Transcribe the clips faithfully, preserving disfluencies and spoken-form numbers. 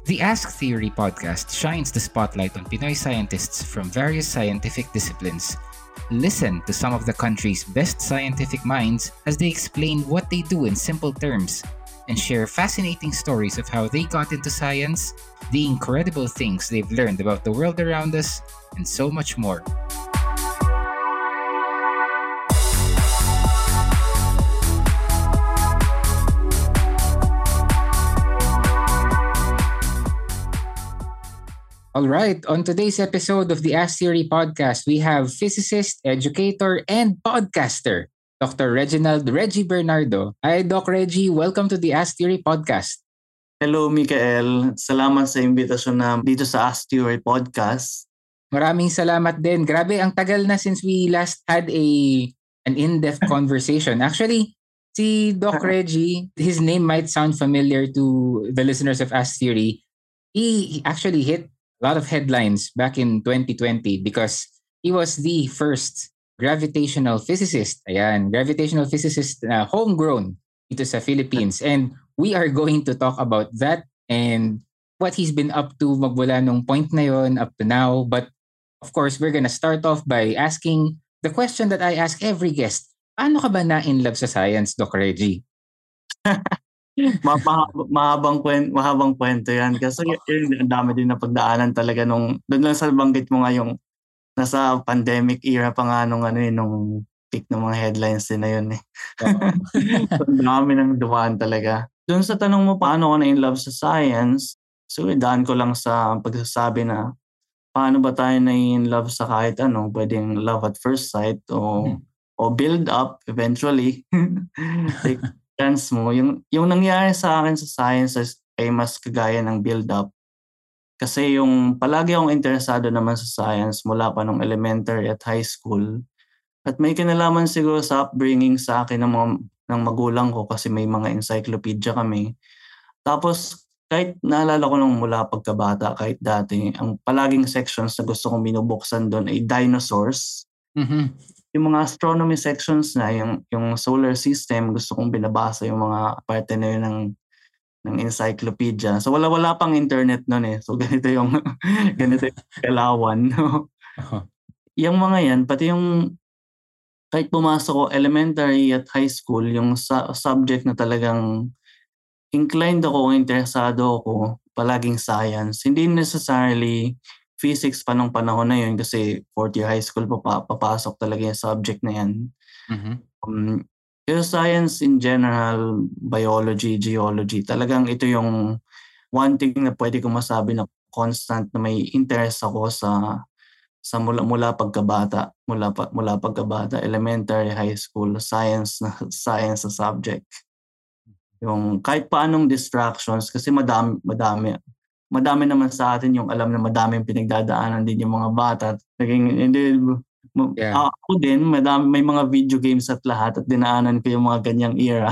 The Ask Theory podcast shines the spotlight on Pinoy scientists from various scientific disciplines. Listen to some of the country's best scientific minds as they explain what they do in simple terms and share fascinating stories of how they got into science, the incredible things they've learned about the world around us, and so much more. All right, on today's episode of the Ask Theory podcast, we have physicist, educator, and podcaster, Doctor Reginald Reggie Bernardo. Hi, Doc Reggie. Welcome to the Ask Theory podcast. Hello, Mikael. Salamat sa imbitasyon na dito sa Ask Theory podcast. Maraming salamat din. Grabe, ang tagal na since we last had a an in-depth conversation. Actually, si Doc Reggie, his name might sound familiar to the listeners of Ask Theory. He actually hit a lot of headlines back in twenty twenty because he was the first gravitational physicist. Ayan, gravitational physicist na uh, homegrown dito sa Philippines. And we are going to talk about that and what he's been up to magmula nung point na yon up to now. But of course, we're gonna start off by asking the question that I ask every guest. Paano ka ba na-in love sa science, Doc Reggie? Ma- ma- mahabang kwento, mahabang kwento yan. Kasi yun, ang dami din na pagdaanan talaga nung, doon lang sa banggit mo nga yung nasa pandemic era pa nga nung ano yun, nung peak ng mga headlines din na yun eh. So, ang dami nang dumaan talaga. Doon sa tanong mo, paano ka na in love sa science? So, daan ko lang sa pagsasabi na paano ba tayo na in love sa kahit ano, pwedeng love at first sight o, hmm. o build up eventually. Take chance mo. Yung, yung nangyari sa akin sa science ay mas kagaya ng build-up. Kasi yung palagi akong interesado naman sa science mula pa nung elementary at high school. At may kinalaman siguro sa upbringing sa akin ng, mga, ng magulang ko kasi may mga encyclopedia kami. Tapos kahit naalala ko nung mula pagkabata, kahit dati, ang palaging sections na gusto kong binubuksan doon ay dinosaurs. Mm-hmm. Yung mga astronomy sections na, yung, yung solar system, gusto kong binabasa yung mga parte na yun ng, ng encyclopedia. So wala-wala pang internet nun eh. So ganito yung, ganito yung kalawan. Uh-huh. Yung mga yan, pati yung, kahit pumasok ko elementary at high school, yung sa, subject na talagang inclined ako, interesado ako, palaging science. Hindi necessarily physics pa nung panahon na yun kasi fourth year high school pa papasok talaga yung subject na yan. Mm-hmm. Um, pero science in general, biology, geology, talagang ito yung one thing na pwede kong masabi na constant na may interest ako sa sa mula mula pagkabata, mula pa, mula pagkabata, elementary, high school, science na science sa subject. Yung kahit paanong distractions kasi madami madami madami naman sa atin yung alam na madaming pinagdadaanan din yung mga bata. Naging, hindi, yeah. Ako din, madami, may mga video games at lahat at dinaanan ko yung mga ganyang era.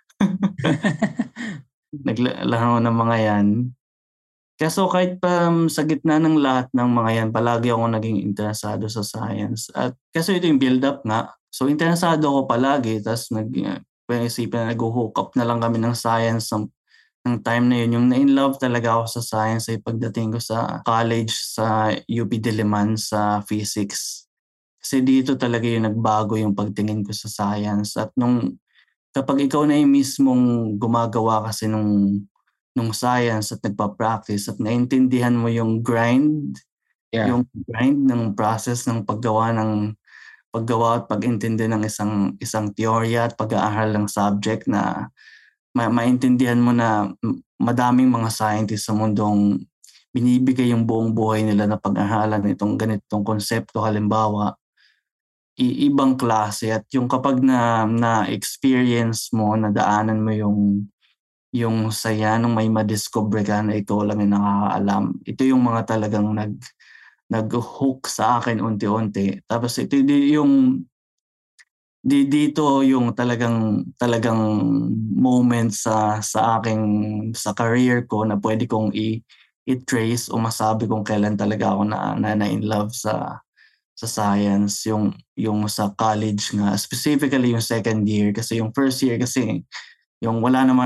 Naglaro ng mga yan. Kaso kahit pa um, sa gitna ng lahat ng mga yan, palagi ako naging interesado sa science. At kasi ito yung build-up nga. So interesado ako palagi, tapos nag, uh, isipin na nag-hook up na lang kami ng science ng ng time na yun, yung na-in-love talaga ako sa science ay pagdating ko sa college sa U P Diliman sa physics. Kasi dito talaga yung nagbago yung pagtingin ko sa science. At nung kapag ikaw na yung mismong gumagawa kasi nung, nung science at nagpa-practice at naintindihan mo yung grind, yeah. yung grind ng process ng paggawa ng paggawa at pag-intindi ng isang isang teorya at pag-aaral ng subject na ma- maintindihan mo na madaming mga scientists sa mundong binibigay yung buong buhay nila na pag-aralan itong ganitong konsepto, halimbawa, i- ibang klase. At yung kapag na, na-experience mo, nadaanan mo yung, yung saya nung may madiscover ka na ikaw lang yung nakakaalam. Ito yung mga talagang nag, nag-hook sa akin unti-unti. Tapos ito yung di dito yung talagang talagang moment sa sa aking sa career ko na pwede kong i i-trace o masabi kung kailan talaga ako na na, na in love sa sa science, yung yung sa college nga, specifically yung second year kasi yung first year kasi yung wala naman na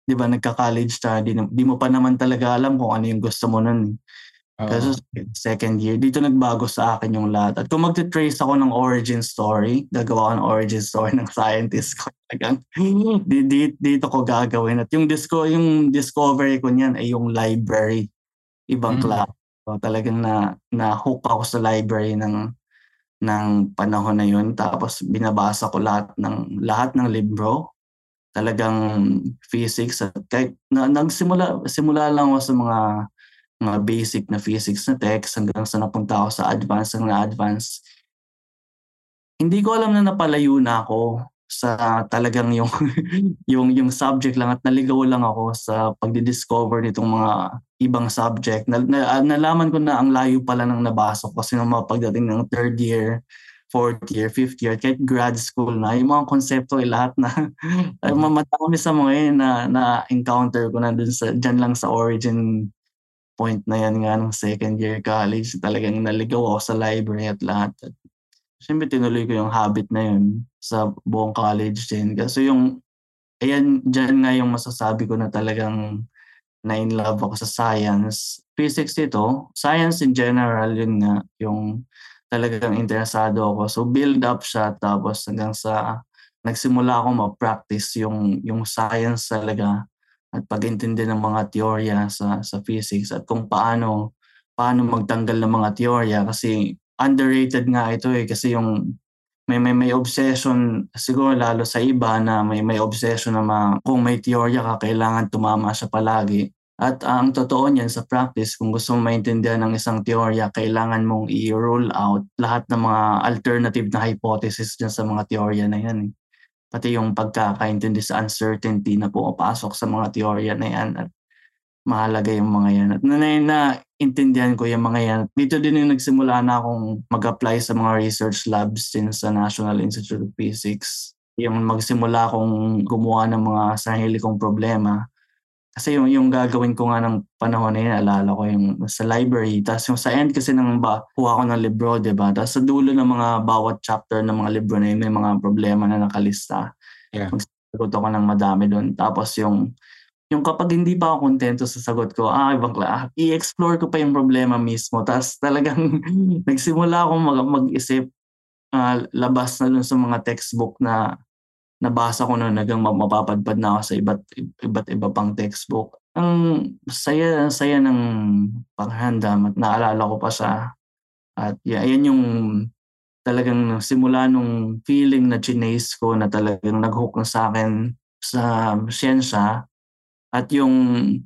'di ba nagka-college ka, di, di mo pa naman talaga alam kung ano yung gusto mo nun. Kaso Oo. second year, dito nagbago sa akin yung lahat. At kung magte-trace ako ng origin story, gagawa ko ng origin story ng scientist ko. Talagang di, di, dito ko gagawin. At yung, disco, yung discovery ko niyan ay yung library. Ibang Mm. class. So, talagang na, na-hook ako sa library ng ng panahon na yun. Tapos binabasa ko lahat ng lahat ng libro. Talagang physics. At kahit na, nagsimula simula lang ako sa mga mga basic na physics na text hanggang sa napunta ako sa advanced hanggang na advanced. Hindi ko alam na napalayo na ako sa talagang yung yung yung subject lang at naligaw lang ako sa pagdi-discover nitong mga ibang subject. Na, na, nalaman ko na ang layo pala ng nabasa ko kasi nung mga pagdating ng third year, fourth year, fifth year, kahit grad school na, yung mga konsepto ay lahat na ay Mhm. mamatami sa mga yun na, na encounter ko na dun sa, dyan lang sa origin point na yan nga nung second year college. Talagang naligaw ako sa library at lahat. At siyempre tinuloy ko yung habit na yun sa buong college din. Kasi yung, ayan, dyan nga yung masasabi ko na talagang na-in love ako sa science. Physics ito, science in general, yun nga, yung talagang interesado ako. So build up siya tapos hanggang sa nagsimula ako ma-practice yung, yung science talaga at pag-intindi ng mga teorya sa sa physics at kung paano paano magtanggal ng mga teorya kasi underrated nga ito eh kasi yung may may may obsession siguro lalo sa iba na may may obsession na ma, kung may teorya ka kailangan tumama siya palagi. At uh, ang totoo niyan sa practice, kung gusto mong maintindihan ng isang teorya, kailangan mong i-rule out lahat ng mga alternative na hypothesis dyan sa mga teorya na yan. Pati yung pagkakaintindi sa uncertainty na pumapasok sa mga teorya na yan at mahalaga yung mga yan. At na, na intindihan ko yung mga yan. Dito din yung nagsimula na akong mag-apply sa mga research labs din sa National Institute of Physics. Yung magsimula akong gumawa ng mga sarili kong problema. Kasi yung, yung gagawin ko nga ng panahon na yun, alala ko yung sa library. Tapos yung sa end kasi ng ba, kuha ko ng libro, di ba? Tapos sa dulo ng mga bawat chapter ng mga libro na yun, may mga problema na nakalista. Yeah. Magsasagot ako ng madami doon. Tapos yung yung kapag hindi pa ako kontento sa sagot ko, ah, ibang kla, i-explore ko pa yung problema mismo. Tapos talagang nagsimula akong mag- mag-isip, uh, labas na dun sa mga textbook na nabasa ko noon hanggang mapapadpad na ako sa iba't iba't iba pang textbook. Ang saya saya ng panghandam at naalala ko pa siya. At yeah, yan yung talagang simula nung feeling na chinace ko na talagang nag-hook na sa akin sa siyensya. At yung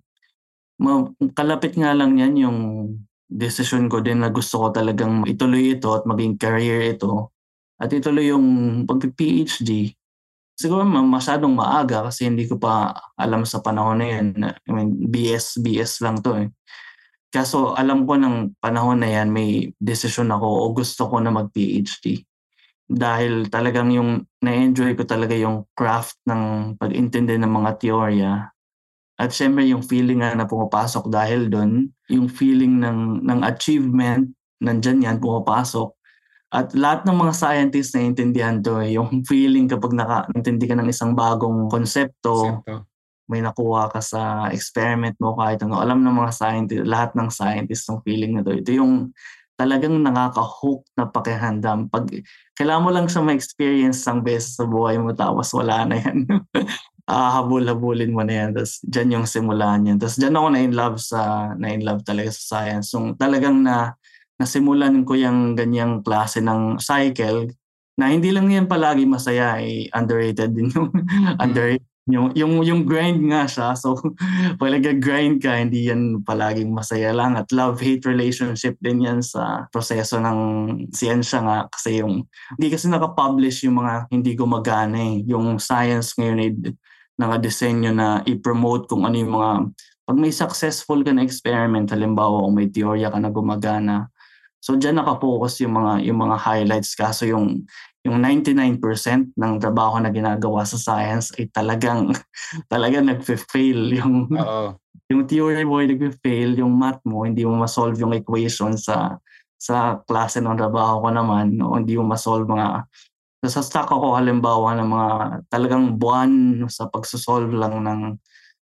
ma- kalapit nga lang yan yung decision ko din na gusto ko talagang ituloy ito at maging career ito. At ituloy yung pag-PhD. Siguro masyadong maaga kasi hindi ko pa alam sa panahon na yun. I mean, B S, B S lang to eh. Kaso alam ko ng panahon na yan may decision ako o gusto ko na mag-PhD. Dahil talagang yung na-enjoy ko talaga yung craft ng pag-intindi ng mga teorya. At syempre yung feeling nga na pumapasok dahil doon, yung feeling ng, ng achievement, nandyan yan, pumapasok. At lahat ng mga scientists na intindihan to, eh, yung feeling kapag naka-intindi ka ng isang bagong konsepto, Eksakto. may nakuha ka sa experiment mo kahit ano. Alam ng mga scientists, lahat ng scientists ng feeling na to. Ito yung talagang nakaka-hook na pakiramdam. Pag kailangan mo lang siya ma-experience isang beses sa buhay mo tapos wala na yan. Ah, habol-habulin mo na yan. Tapos dyan yung simulan yan. Tapos dyan ako na-in love sa, na-in love talaga sa science. So talagang na, nasimulan ko yung ganyang klase ng cycle na hindi lang yan palagi masaya, eh, underrated din yung underrated. Yung, yung, yung grind nga siya. So, pag nag-grind ka, hindi yan palaging masaya lang. At love-hate relationship din yan sa proseso ng siyensya nga. Kasi yung, hindi kasi nakapublish yung mga hindi gumagana eh. Yung science ngayon ay nakadesenyo na i-promote kung ano yung mga, pag may successful ka na experiment, halimbawa kung may teorya ka na gumagana, so diyan naka-focus yung mga yung mga highlights. Kaso yung yung ninety-nine percent ng trabaho na ginagawa sa science ay talagang talagang nagfe-fail yung Oo. yung theory mo ay nagfe-fail, yung math mo hindi mo ma-solve yung equation sa sa klase ng trabaho ko naman, no? Hindi mo ma-solve mga nasa-stuck ako halimbawa ng mga talagang buwan sa pagso-solve lang ng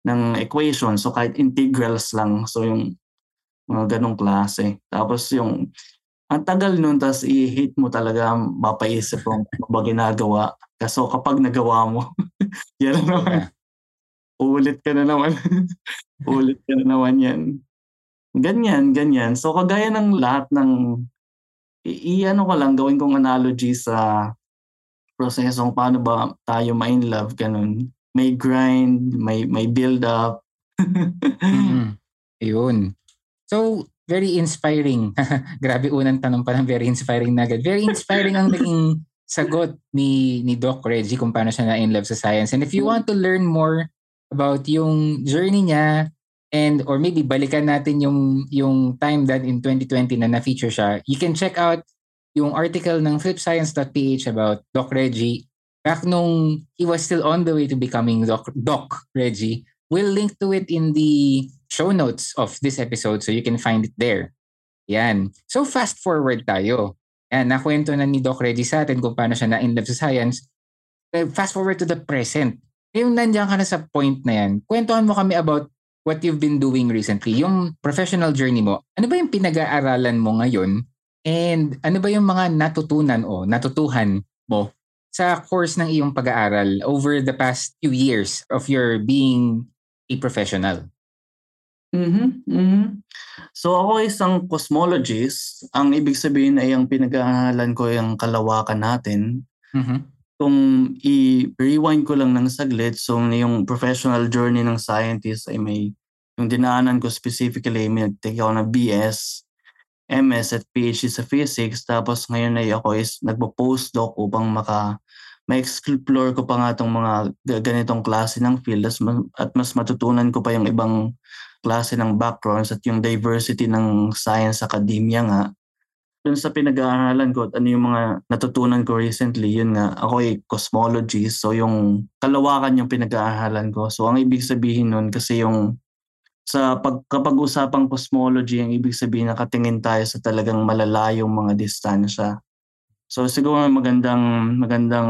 ng equation. So kahit integrals lang. So yung mga ganong klase. Tapos yung ang tagal nun, tapos i-hate mo talaga, mapaisip mo ano ba ginagawa. Kaso kapag nagawa mo, yan na naman. Yeah. Ulit ka na naman. Ulit ka na naman yan. Ganyan, ganyan. So kagaya ng lahat ng, i-ano ko lang, gawin kong analogy sa prosesong paano ba tayo ma-in love, ganun. May grind, may, may build up. Mm-mm. Ayun. So, very inspiring. Grabe, unang tanong pa lang, very inspiring na agad. Very inspiring ang naging sagot ni ni Doc Reggie kung paano siya na-in love sa science. And if you want to learn more about yung journey niya, and or maybe balikan natin yung yung time that in twenty twenty na na-feature siya, you can check out yung article ng flip science dot p h about Doc Reggie back nung he was still on the way to becoming Doc, Doc Reggie. We'll link to it in the show notes of this episode so you can find it there. Yan. So fast forward tayo. Yan, nakwento na ni Doc Reggie sa atin kung paano siya na-in love sa science. Fast forward to the present. Yung nandiyan ka na sa point na yan, kwentuhan mo kami about what you've been doing recently, yung professional journey mo. Ano ba yung pinag-aaralan mo ngayon? And ano ba yung mga natutunan o natutuhan mo sa course ng iyong pag-aaral over the past few years of your being a professional? Mhm, mhm. So ako isang cosmologist. Ang ibig sabihin ay ang pinag-aaralan ko ay ang kalawakan natin. Mhm. Kung i-rewind ko lang ng saglit, so yung professional journey ng scientist ay may, yung dinaanan ko specifically, may nag-take ako ng B S, M S at P H D sa physics. Tapos ngayon ay ako is nagpo-postdoc upang maka ma-explore ko pa nga itong mga ganitong klase ng field at mas matutunan ko pa yung ibang klase ng backgrounds at yung diversity ng science academia nga. Dun sa pinag-aaralan ko at ano yung mga natutunan ko recently, yun nga, ako ay cosmologist. So yung kalawakan yung pinag-aaralan ko. So ang ibig sabihin nun, kasi yung sa pag, kapag usapang cosmology, ang ibig sabihin nakatingin tayo sa talagang malalayong mga distansya. So siguro magandang magandang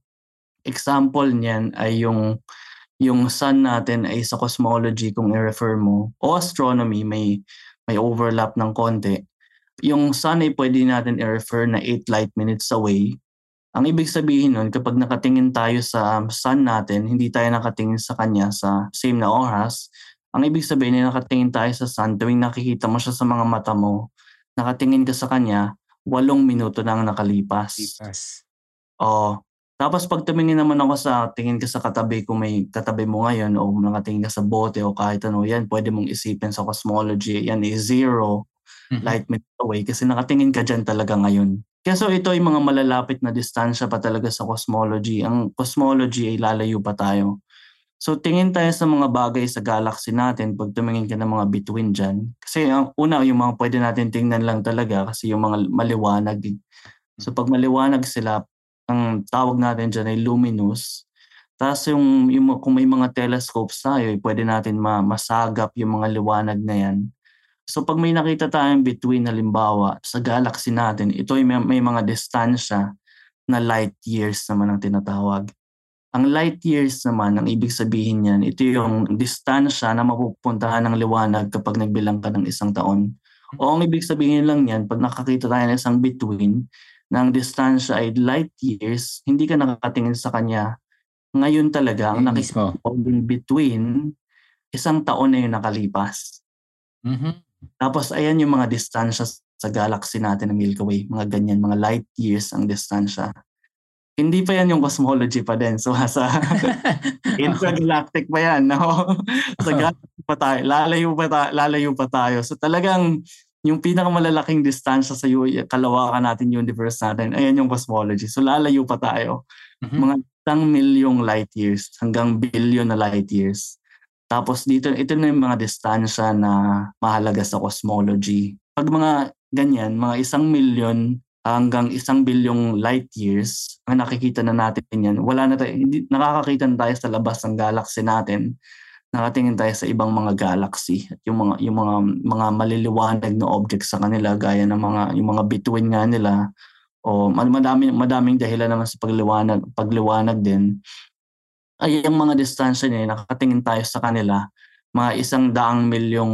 example niyan ay yung yung sun natin ay sa cosmology kung i-refer mo o astronomy, may may overlap ng konti. Yung sun ay pwede natin i-refer na eight light minutes away. Ang ibig sabihin nun, kapag nakatingin tayo sa sun natin, hindi tayo nakatingin sa kanya sa same na oras. Ang ibig sabihin ay nakatingin tayo sa sun, tuwing nakikita mo siya sa mga mata mo, nakatingin ka sa kanya, walong minuto na ang nakalipas. Lipas. Oo. Tapos pag tumingin naman ako sa, tingin ka sa katabi kung may katabi mo ngayon o nakatingin ka sa bote o kahit ano, yan pwede mong isipin sa cosmology. Yan is zero Mhm. light minutes away kasi nakatingin ka dyan talaga ngayon. Kaya so ito ay mga malalapit na distansya pa talaga sa cosmology. Ang cosmology ay lalayo pa tayo. So tingin tayo sa mga bagay sa galaxy natin pag tumingin ka ng mga bituin dyan. Kasi ang una, yung mga pwede natin tingnan lang talaga kasi yung mga maliwanag. So pag maliwanag sila, ang tawag natin dyan ay luminous. Tapos yung, yung kung may mga telescopes tayo, pwede natin ma- masagap yung mga liwanag na yan. So pag may nakita tayong between, halimbawa, sa galaxy natin, ito ay may, may mga distansya na light years naman ang tinatawag. Ang light years naman, ang ibig sabihin niyan, ito yung distansya na mapupuntahan ng liwanag kapag nagbilang ka ng isang taon. O ang ibig sabihin lang niyan, pag nakakita tayo ng isang between, na ang distansya ay light years, hindi ka nakakatingin sa kanya. Ngayon talaga, ang Eh, nakikita mismo. mo between, isang taon na yung nakalipas. Mhm. Tapos ayan yung mga distansya sa galaxy natin ng Milky Way. Mga ganyan, mga light years ang distansya. Hindi pa yan yung cosmology pa din. So sa intergalactic pa yan. No? Sa galaxy pa tayo. Lalayo pa, ta- lalayo pa tayo. So talagang yung pinakamalalaking distansya sa U- kalawakan natin, universe natin, ayan yung cosmology. So lalayo pa tayo. Mhm. Mga isang milyong light years hanggang billion na light years. Tapos dito, ito na yung mga distansya na mahalaga sa cosmology. Pag mga ganyan, mga isang milyon hanggang isang bilyong light years, ang nakikita na natin yan, wala na tayo, hindi, nakakakita na tayo sa labas ng galaxy natin. Nakatingin tayo sa ibang mga galaxy at yung mga yung mga mga maliliwanag na objects sa kanila gaya ng mga yung mga bituin nga nila o madami madaming dahilan naman sa pagliwanag pagliwanag din. ay yung mga distansya na yun, nakatingin tayo sa kanila, mga isang daang milyong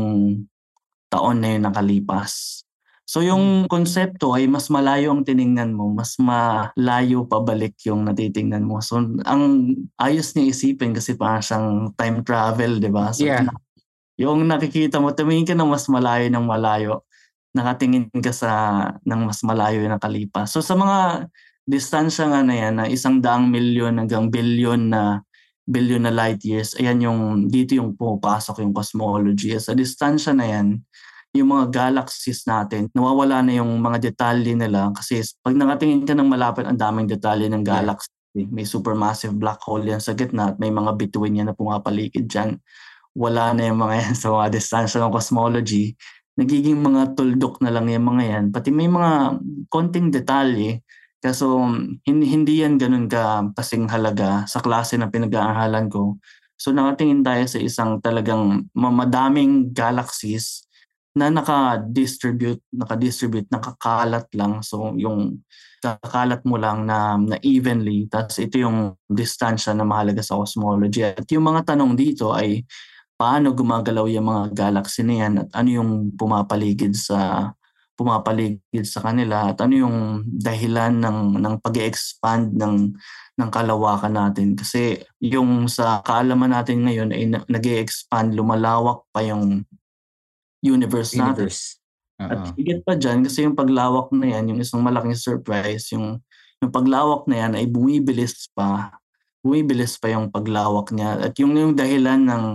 taon na yung nakalipas. So yung konsepto ay mas malayo ang tiningnan mo, mas malayo pabalik yung natitingnan mo. So ang ayos niya isipin kasi parang siyang time travel, di ba? So Yeah. yung nakikita mo, tumingin ka ng mas malayo ng malayo, nakatingin ka sa ng mas malayo yung nakalipas. So sa mga distansya nga na yan, na isang daang milyon hanggang bilyon na bilyon na light years, ayan yung, dito yung pumapasok yung cosmology. Sa distansya na yan, yung mga galaxies natin, nawawala na yung mga detalye nila kasi pag nakatingin ka ng malapit, ang daming detalye ng galaxy. Yeah. May supermassive black hole yan sa gitna at may mga bituin yan na pumapaligid dyan. Wala na yung mga yan sa mga distansya ng cosmology. Nagiging mga tuldok na lang yung mga yan. Pati may mga konting detalye. Kaso hindi, hindi yan ganun ka kasing halaga sa klase na pinag-aaralan ko. So nakatingin tayo sa isang talagang mamadaming galaxies na naka-distribute, naka-distribute, nakakalat lang. So yung kakalat mo lang na, na evenly, tapos ito yung distansya na mahalaga sa cosmology. At yung mga tanong dito ay paano gumagalaw yung mga galaxy na yan at ano yung pumapaligid sa pumapaligid sa kanila at ano yung dahilan ng ng pag-expand ng ng kalawakan natin kasi yung sa kaalaman natin ngayon ay nag-expand, lumalawak pa yung universe, Universe. natin. Uh-uh. At higit pa dyan, kasi yung paglawak na yan, yung isang malaking surprise, yung, yung paglawak na yan ay bumibilis pa. Bumibilis pa yung paglawak niya. At yung, yung dahilan ng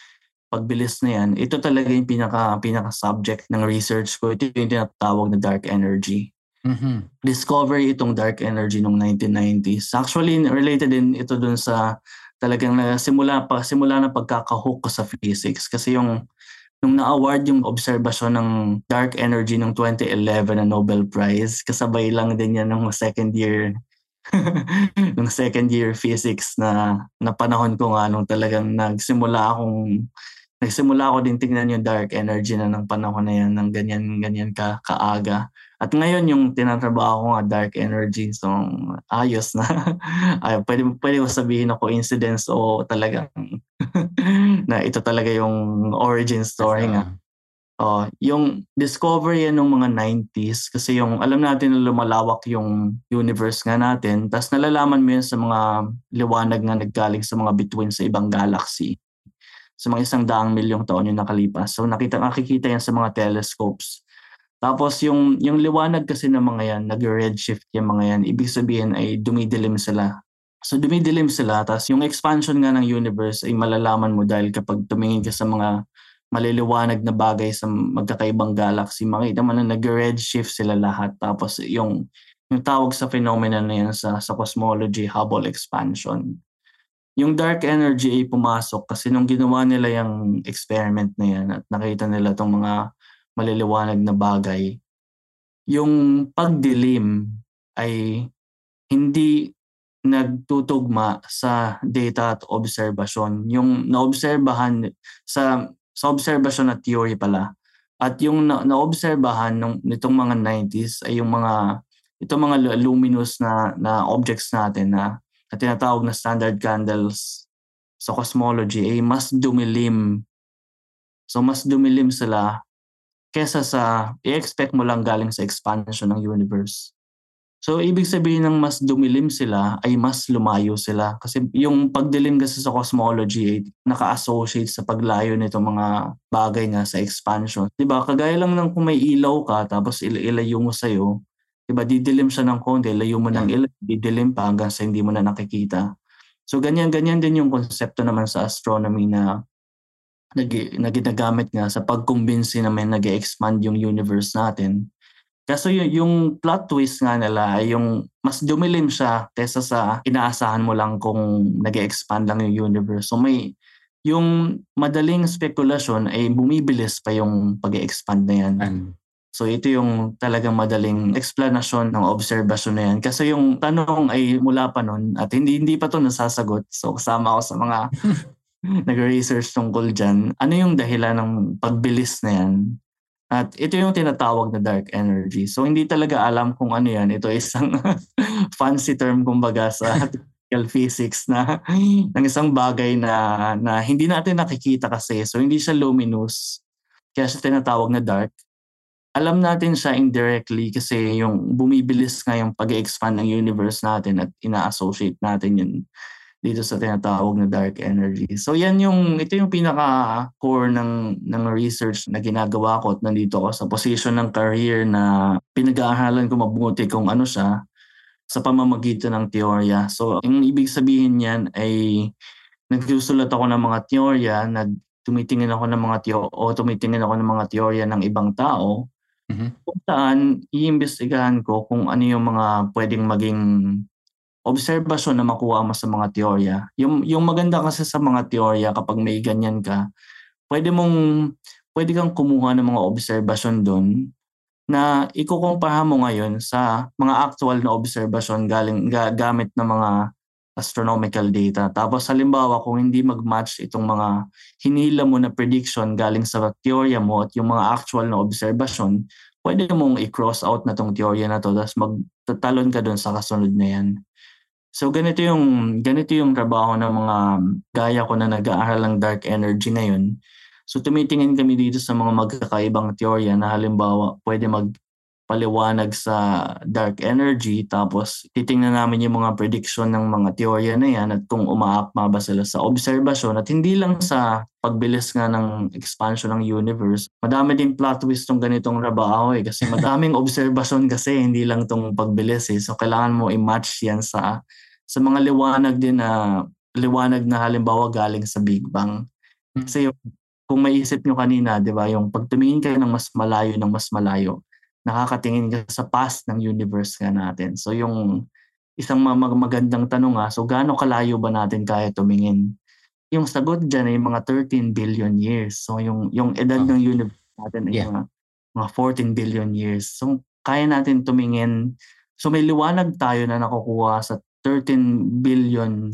pagbilis na yan, ito talaga yung pinaka, pinaka-subject ng research ko. Ito yung tinatawag na dark energy. Mm-hmm. Discovery itong dark energy noong nineteen nineties. Actually, related din ito dun sa talagang simula pa simula na pagkakahook ko sa physics kasi yung nung na-award yung obserbasyon ng dark energy ng twenty eleven na Nobel Prize, kasabay lang din yan ng second year ng second year physics na na panahon ko nga nung talagang nagsimula akong nagsimula ako din tingnan yung dark energy na ng panahon na yan ng ganyan ganyan ka kaaga. At ngayon yung tinatrabaho ko nga dark energy, so ayos na. Ay, pwede, pwede mo sabihin na coincidence o talagang na ito talaga yung origin story nga. Oh, yung discovery yan ng mga nineties kasi yung alam natin na lumalawak yung universe nga natin, tapos nalalaman mo yun sa mga liwanag na naggaling sa mga bituin sa ibang galaxy. Sa mga isang daang milyong taon yung nakalipas. So nakita nakikita yan sa mga telescopes. Tapos yung yung liwanag kasi ng mga yan, nag-redshift yung mga yan. Ibig sabihin ay dumidilim sila. So dumidilim sila, tapos yung expansion nga ng universe ay malalaman mo dahil kapag tumingin ka sa mga maliliwanag na bagay sa magkakaibang galaxy, makita mo na nag-redshift sila lahat. Tapos yung yung tawag sa phenomena na yan sa, sa cosmology, Hubble expansion. Yung dark energy ay pumasok kasi nung ginawa nila yung experiment na yan at nakita nila itong mga maliliwanag na bagay, yung pagdilim ay hindi nagtutugma sa data at obserbasyon. Yung naobserbahan sa sa obserbasyon at theory pala. At yung na, naobserbahan ng nitong mga nineties ay yung mga itong mga luminous na na objects natin na, na tinatawag na standard candles sa cosmology ay mas dumilim. So mas dumilim sila kesa sa i-expect mo lang galing sa expansion ng universe. So ibig sabihin ng mas dumilim sila ay mas lumayo sila. Kasi yung pagdilim kasi sa cosmology ay naka-associate sa paglayo nito mga bagay nga sa expansion. Diba? Kagaya lang ng kung may ilaw ka tapos il- ilayo mo sa'yo, diba? Didilim siya ng konti, layo mo ng ilaw, didilim pa hanggang sa hindi mo na nakikita. So ganyan-ganyan din yung konsepto naman sa astronomy na na ginagamit nga sa pagkumbinsi na may nag-expand yung universe natin. Kaso yung, yung plot twist nga nila ay yung mas dumilim siya kesa sa inaasahan mo lang kung nag-expand lang yung universe. So may yung madaling spekulasyon ay bumibilis pa yung pag-expand na yan. And, so ito yung talagang madaling explanation ng obserbasyon na yan. Kasi yung tanong ay mula pa nun at hindi hindi pa to nasasagot. So kasama ako sa mga nag-research tungkol dyan. Ano yung dahilan ng pagbilis na yan? At ito yung tinatawag na dark energy. So hindi talaga alam kung ano yan. Ito isang fancy term kumbaga sa theoretical physics na ng isang bagay na na hindi natin nakikita kasi. So hindi siya luminous, kaya siya tinatawag na dark. Alam natin siya indirectly kasi yung bumibilis nga yung pag-expand ng universe natin at ina-associate natin yun dito sa tinatawag na dark energy. So yan yung, ito yung pinaka-core ng, ng research na ginagawa ko at nandito ako sa position ng career na pinag-aaralan ko mabuti kung ano siya sa pamamagitan ng teorya. So yung ibig sabihin niyan ay nagsusulat ako ng mga teorya, nag tumitingin ako ng mga teo o tumitingin ako ng mga teorya ng ibang tao, Mhm. kung saan iimbestigahan ko kung ano yung mga pwedeng maging obserbasyon na makuha mo sa mga teorya. Yung, yung maganda kasi sa mga teorya kapag may ganyan ka, pwede mong, pwede kang kumuha ng mga obserbasyon doon na ikukumpara mo ngayon sa mga actual na obserbasyon galing, ga, gamit ng mga astronomical data. Tapos halimbawa kung hindi mag-match itong mga hinila mo na prediction galing sa teorya mo at yung mga actual na obserbasyon, pwede mong i-cross out na tong teorya na to tapos magtatalon ka doon sa kasunod na yan. So ganito yung ganito yung trabaho ng mga gaya ko na nag-aaral ng dark energy ngayon. So tumitingin kami dito sa mga magkakaibang teorya na halimbawa pwede magpaliwanag sa dark energy, tapos titingnan namin yung mga prediction ng mga teorya na yan at kung umaakma ba sila sa obserbasyon at hindi lang sa pagbilis nga ng expansion ng universe. Madami din plot twist tong ganitong trabaho eh kasi madaming obserbasyon kasi hindi lang tong pagbilis eh. So kailangan mo i-match yan sa sa mga liwanag din na liwanag na halimbawa galing sa Big Bang. Kasi yung, kung maiisip nyo kanina, di ba, yung pag tumingin kayo ng mas malayo ng mas malayo, nakakatingin ka sa past ng universe nga natin. So yung isang mag- magandang tanong nga, so gaano kalayo ba natin kaya tumingin? Yung sagot dyan ay mga thirteen billion years. So yung, yung edad Oh. ng universe natin ay Yeah. mga, mga fourteen billion years. So kaya natin tumingin. So may liwanag tayo na nakukuha sa thirteen billion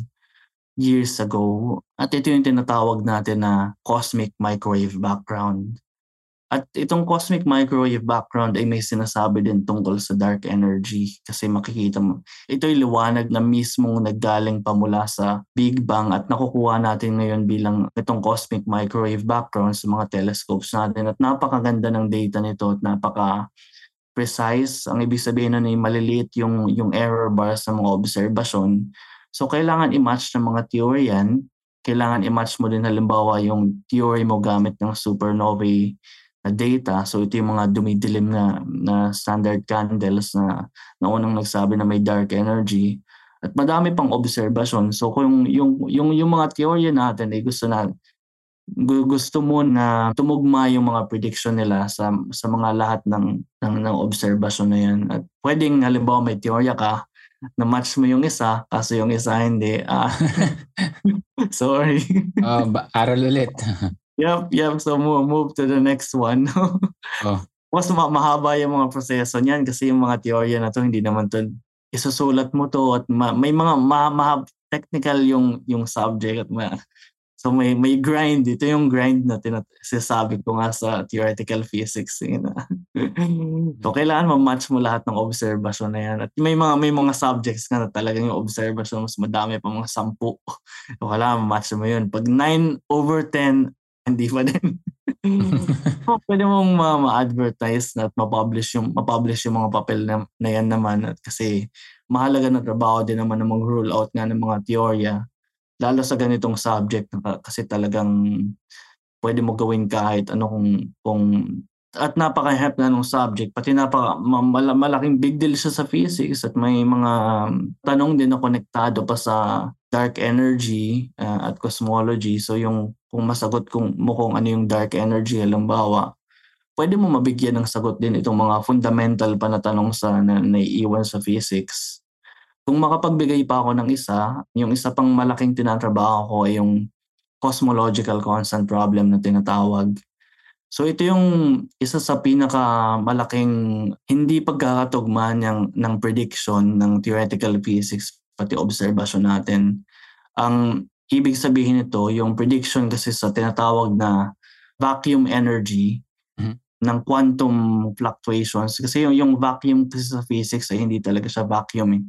years ago. At ito yung tinatawag natin na cosmic microwave background. At itong cosmic microwave background ay may sinasabi din tungkol sa dark energy kasi makikita mo, ito yung liwanag na mismong naggaling pa mula sa Big Bang at nakukuha natin ngayon bilang itong cosmic microwave background sa mga telescopes natin at napakaganda ng data nito at napaka precise. Ang ibig sabihin nun ay maliliit yung, yung error bar sa mga obserbasyon. So kailangan i-match ng mga theory yan. Kailangan i-match mo din halimbawa yung theory mo gamit ng supernovae na data. So ito yung mga dumidilim na, na standard candles na, na unang nagsabi na may dark energy. At madami pang obserbasyon. So kung yung, yung, yung mga teorya natin ay gusto na gusto mo na tumugma yung mga prediction nila sa sa mga lahat ng ng, ng obserbasyon na yan. At pwedeng halimbawa may teorya ka na match mo yung isa kasi yung isa hindi. Ah, sorry. Oh, ba- aral ulit. Yep, yep. So move, move to the next one. Oh. Mas ma- mahaba yung mga proseso niyan kasi yung mga teorya na to hindi naman to isusulat mo to at ma- may mga ma- ma- technical yung yung subject at ma- so may may grind. Ito yung grind na sinasabi ko nga sa theoretical physics. Yun na. So kailangan ma-match mo lahat ng obserbasyon na yan. At may mga may mga subjects nga na talagang yung obserbasyon mas madami pa mga sampu. So kailangan ma-match mo yun. Pag nine over ten, hindi pa din. So, pwede mong ma- ma-advertise na at ma-publish yung, ma-publish yung mga papel na, na yan naman. At kasi mahalaga na trabaho din naman na mag-rule out nga ng mga teorya. Lalo sa ganitong subject kasi talagang pwede mo gawin kahit ano kung kung at napaka-help na ng subject pati napaka mal- malaking big deal siya sa physics at may mga tanong din na konektado pa sa dark energy uh, at cosmology. So yung kung masagot kung mo kung ano yung dark energy halimbawa, pwede mo mabigyan ng sagot din itong mga fundamental pa na tanong sa na, naiiwan sa physics. Kung makapagbigay pa ako ng isa, yung isa pang malaking tinatrabaho ko ay yung cosmological constant problem na tinatawag. So ito yung isa sa pinakamalaking hindi pagkakatugma ng, ng prediction ng theoretical physics pati obserbasyon natin. Ang ibig sabihin nito, yung prediction kasi sa tinatawag na vacuum energy mm-hmm. ng quantum fluctuations. Kasi yung, yung vacuum kasi sa physics ay hindi talaga siya vacuum eh.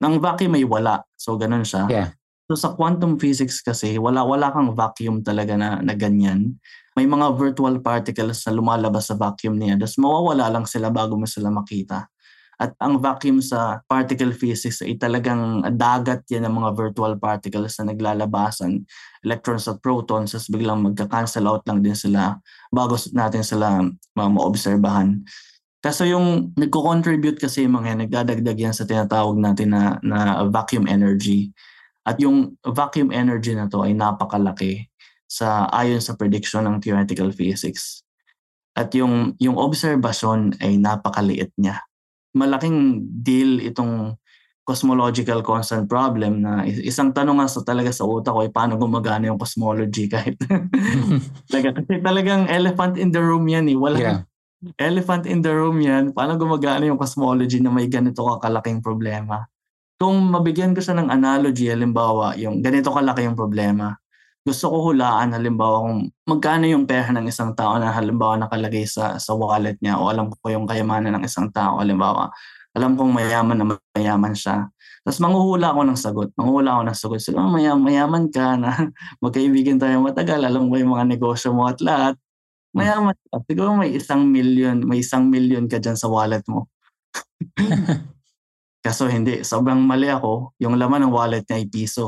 Ng vacuum ay wala. So, ganun siya. Yeah. So, sa quantum physics kasi, wala, wala kang vacuum talaga na, na ganyan. May mga virtual particles na lumalabas sa vacuum niya. Tapos mawawala lang sila bago mo sila makita. At ang vacuum sa particle physics ay talagang dagat yan ng mga virtual particles na naglalabasan, electrons at protons, tapos biglang magka-cancel out lang din sila bago natin sila ma- maobserbahan. Kaso yung nagko-contribute kasi yung mga yan, nagdadagdag yan sa tinatawag natin na, na vacuum energy. At yung vacuum energy na to ay napakalaki sa ayon sa prediction ng theoretical physics. At yung, yung observation ay napakaliit niya. Malaking deal itong cosmological constant problem na isang tanong nga sa talaga sa utak ko ay paano gumagana yung cosmology kahit talaga, kasi talagang elephant in the room yan eh. Wala Yeah. elephant in the room yan. Paano gumagana yung cosmology na may ganito kakalaking problema? Kung mabigyan ko siya ng analogy, halimbawa, yung ganito kalaki yung problema, gusto ko hulaan halimbawa kung magkano yung pera ng isang tao na halimbawa nakalagay sa sa wallet niya o alam ko yung kayamanan ng isang tao halimbawa alam kong mayaman na mayaman siya. Tapos manghuhula ako ng sagot. Manghuhula ako ng sagot. Sila, oh, mayaman, mayaman ka na magkaibigan tayo matagal. Alam mo yung mga negosyo mo at lahat. Mayaman ka. Siguro may isang milyon, may isang milyon ka dyan sa wallet mo. Kaso hindi. Sobrang mali ako. Yung laman ng wallet niya ay piso.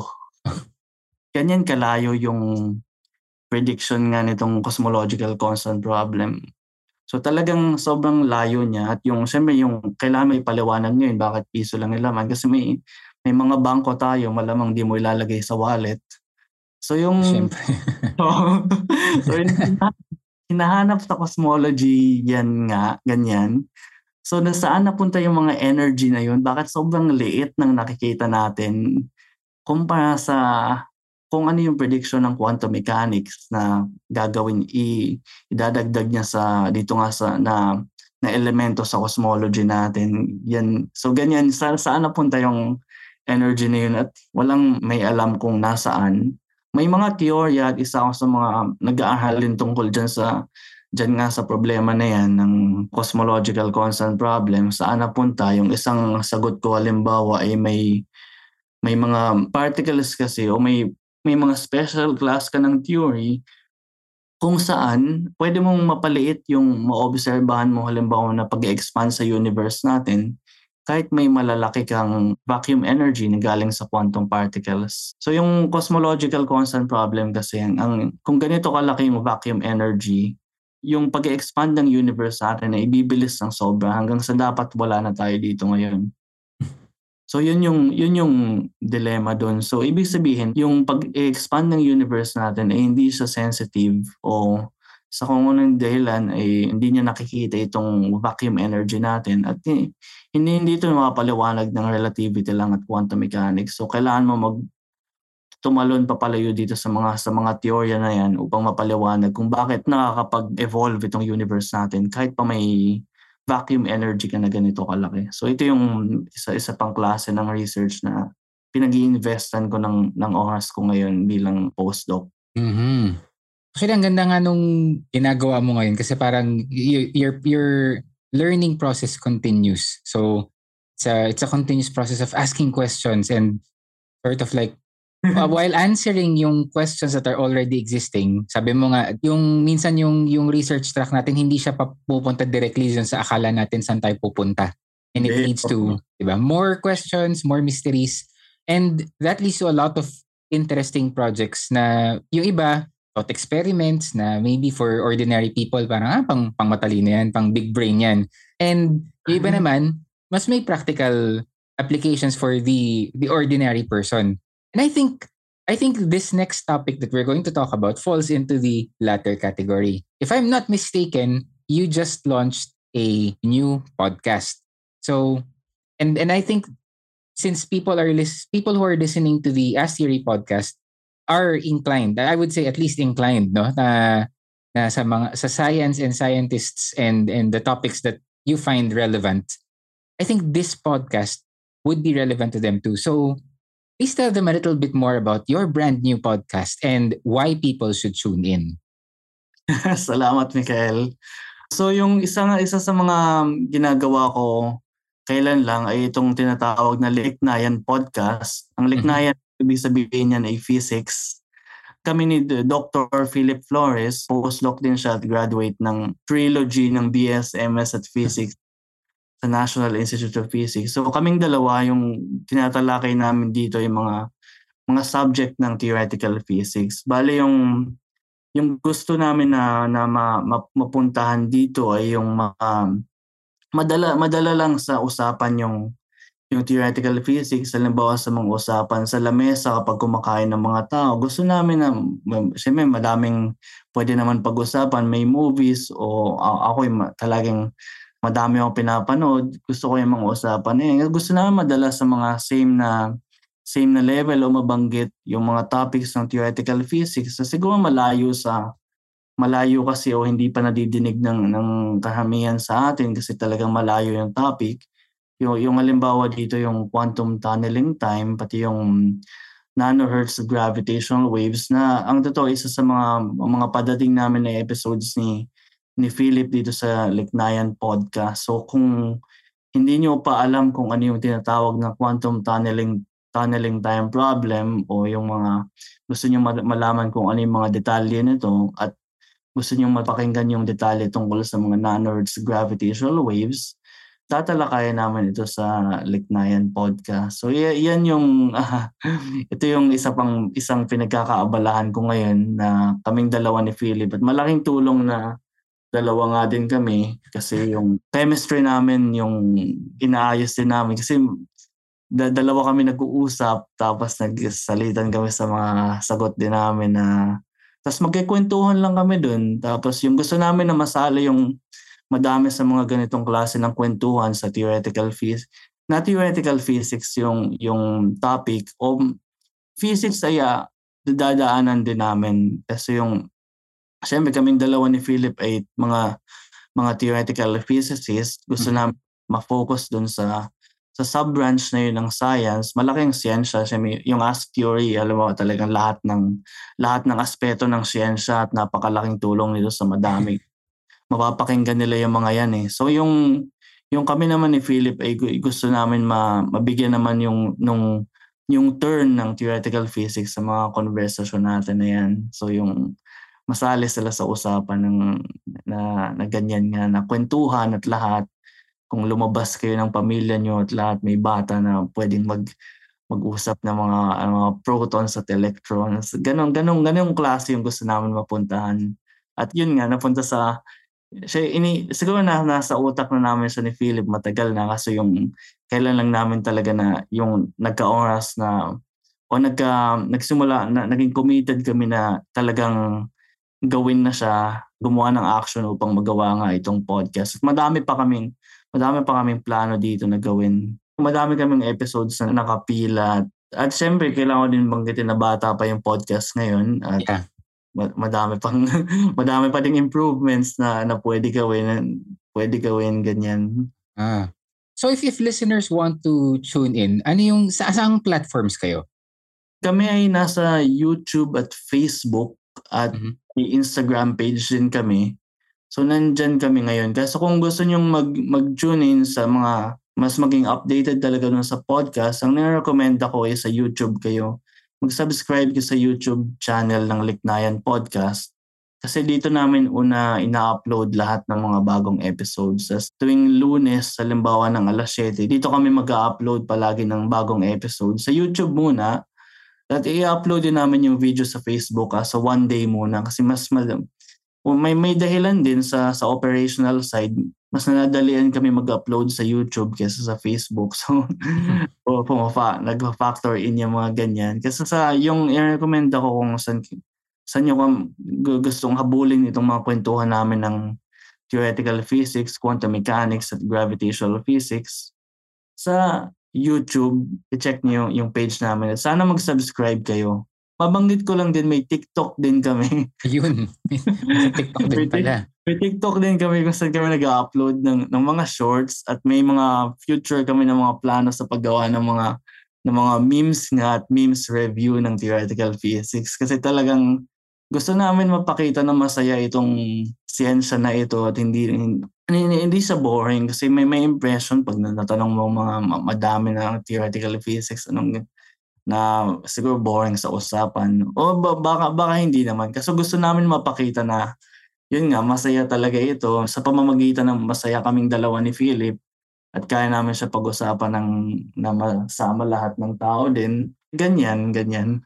Ganyan kalayo yung prediction nga nitong cosmological constant problem. So talagang sobrang layo niya at yung siyempre yung kailangan may paliwanag niyo yun bakit piso lang yung laman kasi may may mga bangko tayo malamang di mo ilalagay sa wallet. So yung Siyempre. so, so yung hinahanap sa cosmology yan nga, ganyan. So nasaan napunta yung mga energy na yun? Bakit sobrang liit ng nakikita natin kumpara sa kung ano yung prediction ng quantum mechanics na gagawin i idadagdag niya sa dito nga sa na na elemento sa cosmology natin yan. So ganyan sa, saan napunta yung energy na yun at walang may alam kung nasaan. May mga teorya at isa ako sa mga nag-aaral din tungkol dyan sa dyan nga sa problema na yan ng cosmological constant problem. Saan napunta yung isang sagot ko halimbawa ay may may mga particles kasi o may may mga special class ka ng theory kung saan pwede mong mapaliit yung maobserbahan mo halimbawa na pag-expand sa universe natin kahit may malalaki kang vacuum energy na galing sa quantum particles. So yung cosmological constant problem kasi ang, ang kung ganito kalaki yung vacuum energy, yung pag-expand ng universe natin ay ibibilis ng sobra hanggang sa dapat wala na tayo dito ngayon. So yun yung yun yung dilemma doon. So ibig sabihin, yung pag-expand ng universe natin ay hindi siya sensitive o sa kung anong dahilan ay hindi niya nakikita itong vacuum energy natin at hindi hindi ito mapapaliwanag ng relativity lang at quantum mechanics. So kailangan mo mag tumalon pa palayo dito sa mga sa mga teorya na yan upang mapaliwanag kung bakit nakakapag-evolve itong universe natin kahit pa may vacuum energy ka na ganito kalaki. So ito yung isa-isa pang klase ng research na pinag-i-investan ko ng, ng oras ko ngayon bilang postdoc. Mm-hmm. Actually, ang ganda nga nung ginagawa mo ngayon kasi parang y- your, your learning process continues. So it's a, it's a continuous process of asking questions and sort of like Uh, while answering yung questions that are already existing, sabi mo nga, yung minsan yung yung research track natin, hindi siya pupunta directly dun sa akala natin saan tayo pupunta. And it leads to, diba, more questions, more mysteries. And that leads to a lot of interesting projects na yung iba, thought experiments na maybe for ordinary people, parang ah, pang, pang matalino yan, pang big brain yan. And yung iba naman, mas may practical applications for the the ordinary person. And I think I think this next topic that we're going to talk about falls into the latter category. If I'm not mistaken, you just launched a new podcast. So, and and I think since people are lis- people who are listening to the Ask Theory podcast are inclined, I would say at least inclined, no, na, na sa mga sa science and scientists and and the topics that you find relevant. I think this podcast would be relevant to them too. So, please tell them a little bit more about your brand new podcast and why people should tune in. Salamat, Mikael. So yung isa nga isa sa mga ginagawa ko kailan lang ay itong tinatawag na Liknayan Podcast. Ang Liknayan, mm-hmm. ibig sabihin niyan ay physics. Kami ni Doctor Philip Flores, postdoc din siya at graduate ng trilogy ng B S M S at Physics sa National Institute of Physics. So kaming dalawa yung tinatalakay namin dito yung mga mga subject ng theoretical physics. Bale yung yung gusto namin na na ma, ma, mapuntahan dito ay yung ma, um, madala madala lang sa usapan yung yung theoretical physics, halimbawa sa mga usapan sa lamesa kapag kumakain ng mga tao. Gusto namin na, siyempre madaming pwede naman pag-usapan, may movies o ako yung talagang madami akong pinapanood. Gusto ko yung mga usapan eh. Gusto namin madala sa mga same na same na level o mabanggit yung mga topics ng theoretical physics. So, siguro malayo sa malayo kasi o hindi pa nadidinig ng, ng karamihan sa atin kasi talagang malayo yung topic. Yung, yung halimbawa dito yung quantum tunneling time, pati yung nanohertz gravitational waves na ang totoo isa sa mga mga padating namin na episodes ni ni Philip dito sa Liknayan Podcast. So kung hindi nyo pa alam kung ano yung tinatawag na quantum tunneling tunneling time problem o yung mga gusto nyo malaman kung ano yung mga detalye nito at gusto nyo mapakinggan yung detalye tungkol sa mga nanohertz gravitational waves, tatalakayan namin ito sa Liknayan Podcast. So y- yan yung uh, ito yung isa pang isang pinagkakaabalahan ko ngayon na kaming dalawa ni Philip at malaking tulong na dalawa nga din kami kasi yung chemistry namin yung inaayos din namin kasi da- dalawa kami nag-uusap tapos nagsalitan kami sa mga sagot din namin na tapos magkikwentuhan lang kami dun tapos yung gusto namin na masala yung madami sa mga ganitong klase ng kwentuhan sa theoretical physics. Na theoretical physics yung yung topic o physics ay uh, dadaanan din namin kasi yung siyempre kaming dalawa ni Philip ay mga mga theoretical physicists. Gusto mm-hmm. namin ma-focus dun sa sa sub-branch na yun ng science. Malaking siyensya. Siyempre, yung ask theory, alam mo talagang lahat ng lahat ng aspeto ng siyensya at napakalaking tulong nito sa madami. Mapapakinggan nila yung mga yan eh. So yung yung kami naman ni Philip ay gusto namin ma, mabigyan naman yung nung yung turn ng theoretical physics sa mga konversasyon natin na yan. So yung masali sila sa usapan ng na, na ganyan nga na kwentuhan at lahat. Kung lumabas kayo ng pamilya nyo at lahat may bata na pwedeng mag mag-usap ng mga uh, mga protons at electrons. Ganon ganon ganong klase yung gusto namin mapuntahan. At yun nga napunta sa siya ini siguro na nasa utak na namin siya ni Philip matagal na kasi yung kailan lang namin talaga na yung nagka-oras na o nagka nagsimula na naging committed kami na talagang gawin na siya, gumawa ng action upang magawa nga itong podcast. At madami pa kaming madami pa kaming plano dito na gawin. Madami kaming episodes na nakapila at syempre kailangan din banggitin na bata pa yung podcast ngayon at yeah. madami pang madami pa ding improvements na na pwede gawin pwede gawin ganyan. Ah. So if if listeners want to tune in, ano yung sa saang platforms kayo? Kami ay nasa YouTube at Facebook at mm-hmm. may Instagram page din kami. So nandyan kami ngayon. Kasi kung gusto nyong mag mag-tune in sa mga mas maging updated talaga dun sa podcast, ang nire-recommend ako ay sa YouTube kayo. Mag-subscribe kayo sa YouTube channel ng Liknayan Podcast kasi dito namin una ina-upload lahat ng mga bagong episodes. As tuwing Lunes, halimbawa ng alas siyete, dito kami mag-upload palagi ng bagong episodes. Sa YouTube muna, at i-upload din namin yung video sa Facebook ha, so one day muna kasi mas madam. May may dahilan din sa sa operational side, mas nadalian kami mag-upload sa YouTube kaysa sa Facebook. So o pumafa, nag-factor in yung mga ganyan. Kasi sa yung i-recommend ako kung saan saan yung gustong habulin itong mga kwentuhan namin ng theoretical physics, quantum mechanics at gravitational physics sa YouTube, i-check niyo yung page namin. At sana mag-subscribe kayo. Mabanggit ko lang din, may TikTok din kami. Ayun. May TikTok din pala. May TikTok din kami kung saan kami nag-upload ng, ng mga shorts at may mga future kami ng mga plano sa paggawa ng mga ng mga memes nga at memes review ng theoretical physics. Kasi talagang gusto namin mapakita na masaya itong siyensya na ito at hindi hindi, hindi siya boring kasi may may impression pag natanong mo mga madami na theoretical physics anong na siguro boring sa usapan. O baka baka hindi naman kasi gusto namin mapakita na yun nga masaya talaga ito sa pamamagitan ng masaya kaming dalawa ni Philip at kaya namin siya pag-usapan ng na masama lahat ng tao din. Ganyan, ganyan.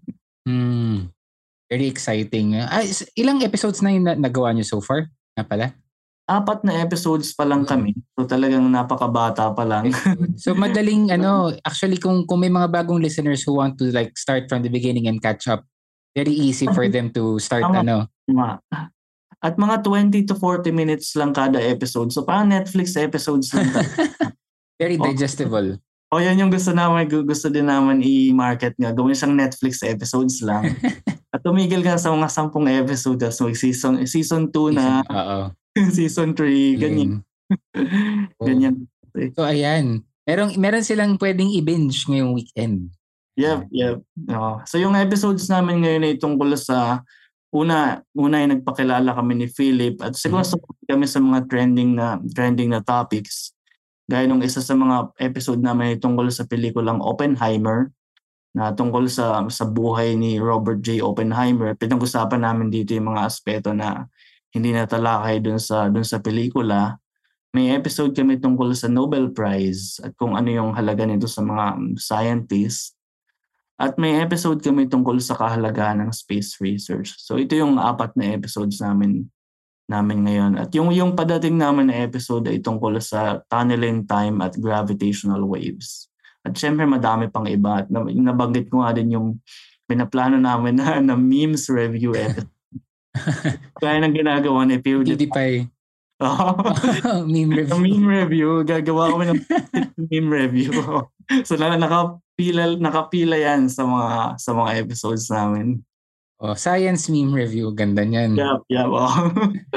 Hmm. Very exciting. Ah, ilang episodes na yung nagawa niyo so far? Na pala? Apat na episodes pa lang kami. So talagang napakabata pa lang. So madaling ano, actually kung kung may mga bagong listeners who want to like start from the beginning and catch up, very easy for them to start Tama. ano. Tama. At mga twenty to forty minutes lang kada episode. So parang Netflix episodes lang. Very digestible. O oh, yan yung gusto namin, gusto din naman i-market nga. Gawin siyang Netflix episodes lang. At tumigil ka sa mga sampung episodes. So mag-season season two na. Oo. Season three. Ganyan. Ganyan. So ayan. Meron, meron silang pwedeng i-binge ngayong weekend. Yep, yep. Oh. So yung episodes namin ngayon ay tungkol sa una, una ay nagpakilala kami ni Philip at siguro mm-hmm. kami sa mga trending na trending na topics. Gaya nung isa sa mga episode namin ay tungkol sa pelikulang Oppenheimer na tungkol sa sa buhay ni Robert J. Oppenheimer. Pinag-usapan namin dito yung mga aspeto na hindi natalakay dun sa dun sa pelikula. May episode kami tungkol sa Nobel Prize at kung ano yung halaga nito sa mga scientists. At may episode kami tungkol sa kahalagahan ng space research. So ito yung apat na episodes namin namin ngayon. At yung yung padating namin na episode ay tungkol sa tunneling time at gravitational waves. At syempre madami pang iba. At nabanggit ko nga din yung pinaplano namin na, na memes review episode. Kaya nang ginagawa ni PewDiePie. Oh, meme review. Meme review. Gagawa kami ng meme review. So nakapila nakapila yan sa mga sa mga episodes namin. Oh, science meme review, ganda niyan. Yep, yep. Oh.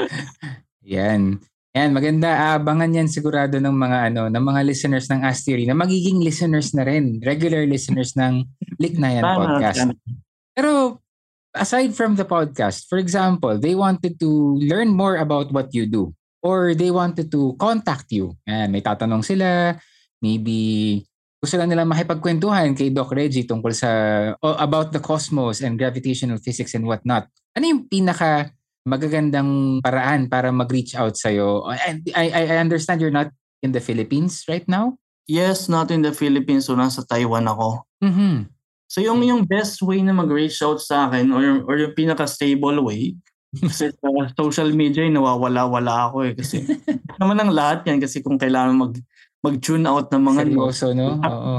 Yan. Yan, maganda. Abangan yan sigurado ng mga ano, ng mga listeners ng Ask Theory na magiging listeners na rin, regular listeners ng Liknayan podcast. Pero aside from the podcast, for example, they wanted to learn more about what you do or they wanted to contact you. Yan, may tatanong sila, maybe gusto lang nila makipagkwentuhan kay Doc Reggie tungkol sa oh, about the cosmos and gravitational physics and whatnot. Ano yung pinaka magagandang paraan para mag-reach out sa'yo? I, I, I understand you're not in the Philippines right now? Yes, not in the Philippines. So nasa Taiwan ako. Mm-hmm. So yung yung best way na mag-reach out sa akin or, or yung pinaka-stable way kasi sa social media ay nawawala-wala ako eh. Kasi naman ang lahat yan kasi kung kailangan mag mag-tune out ng mga seryoso, no? Oo.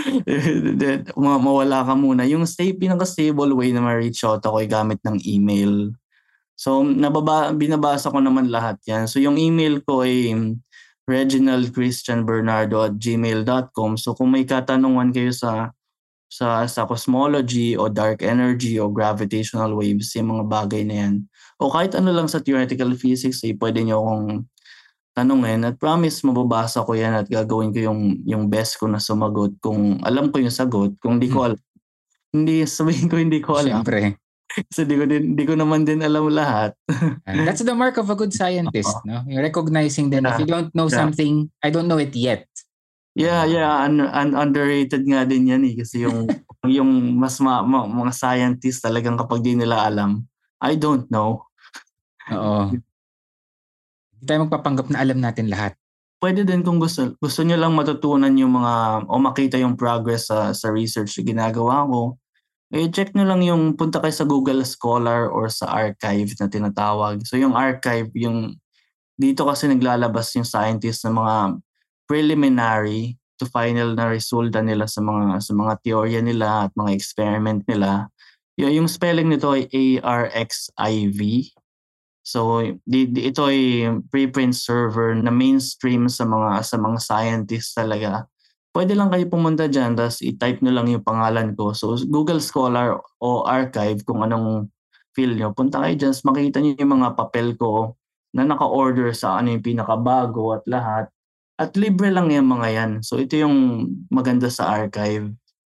Mawala ka muna. Yung stay, pinaka-stable way na ma-reach out ako ay gamit ng email. So, nababa, binabasa ko naman lahat yan. So, yung email ko ay reginald christian bernardo at gmail dot com. So, kung may katanungan kayo sa sa sa cosmology o dark energy o gravitational waves, yung mga bagay na yan. O kahit ano lang sa theoretical physics, eh, pwede nyo akong tanungin at promise mababasa ko yan at gagawin ko yung yung best ko na sumagot kung alam ko yung sagot. Kung hindi ko alam, hmm. hindi sabihin ko hindi ko alam. Siyempre. Kasi di ko, din, di ko naman din alam lahat. That's the mark of a good scientist, no? You're recognizing that yeah. If you don't know yeah. something, I don't know it yet. Yeah, yeah, un, un, underrated nga din yan eh kasi yung yung mas ma, ma, mga scientists talagang kapag di nila alam, I don't know. Oo. Hindi tayo magpapanggap na alam natin lahat. Pwede din kung gusto gusto niyo lang matutunan yung mga o makita yung progress sa sa research na ginagawa ko. Eh check niyo lang yung punta kayo sa Google Scholar or sa archive na tinatawag. So yung archive yung dito kasi naglalabas yung scientists ng mga preliminary to final na resulta nila sa mga sa mga teorya nila at mga experiment nila. Yung spelling nito ay A R X I V. So di, di, ito ay preprint server na mainstream sa mga sa mga scientists talaga. Pwede lang kayo pumunta dyan tapos i-type nyo lang yung pangalan ko. So Google Scholar o Archive kung anong field nyo. Punta kayo dyan, makita nyo yung mga papel ko na naka-order sa ano yung pinakabago at lahat. At libre lang yung mga yan. So ito yung maganda sa archive.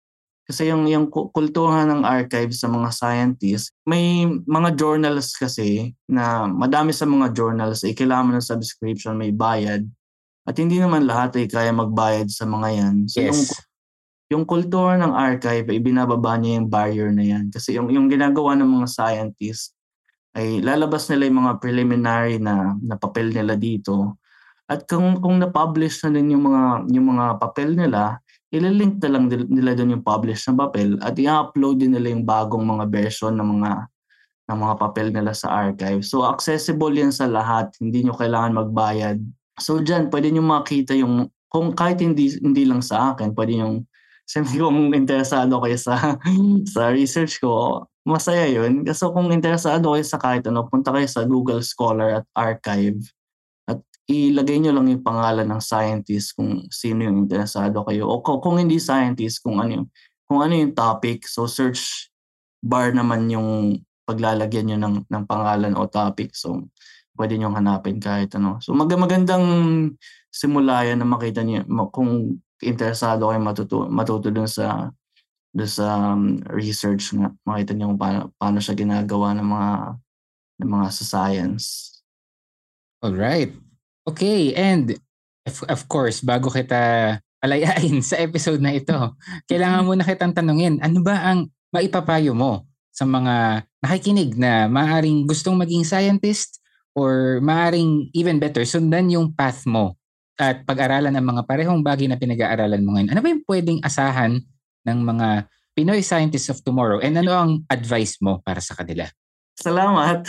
Kasi yung, yung kultura ng archive sa mga scientists, may mga journals kasi na madami sa mga journals ay kailangan mo ng subscription, may bayad. At hindi naman lahat ay kaya magbayad sa mga yan. So yung Yes. yung kultura ng archive ay binababa niya yung barrier na yan. Kasi yung, yung ginagawa ng mga scientists ay lalabas nila yung mga preliminary na, na papel nila dito. At kung, kung na-publish na din yung mga, yung mga papel nila, ilalink na lang nila doon yung publish na papel at i-upload din nila yung bagong mga version ng mga ng mga papel nila sa archive. So accessible yan sa lahat, hindi nyo kailangan magbayad. So dyan, pwede nyo makita yung, kung kahit hindi, hindi lang sa akin, pwede yung, siyempre kung interesado kayo sa, sa research ko, masaya yun. Kasi kung interesado kayo sa kahit ano, punta kayo sa Google Scholar at Archive at ilagay nyo lang yung pangalan ng scientist kung sino yung interesado kayo. O kung hindi scientist, kung ano yung, kung ano yung topic. So search bar naman yung paglalagyan nyo ng, ng pangalan o topic. So pwede nyo hanapin kahit ano. So mag- magandang simula yan na makita nyo kung interesado kayo matuto, matuto dun sa, dun sa um, research nga. Makita nyo kung paano, paano siya ginagawa ng mga, ng mga sa science. Alright. Okay, and of, of course, bago kita palayain sa episode na ito, kailangan muna kitang tanungin, ano ba ang maipapayo mo sa mga nakikinig na maaaring gustong maging scientist or maaaring even better, sundan yung path mo at pag-aralan ang mga parehong bagay na pinag-aaralan mo ngayon? Ano ba yung pwedeng asahan ng mga Pinoy scientists of tomorrow and ano ang advice mo para sa kanila? Salamat!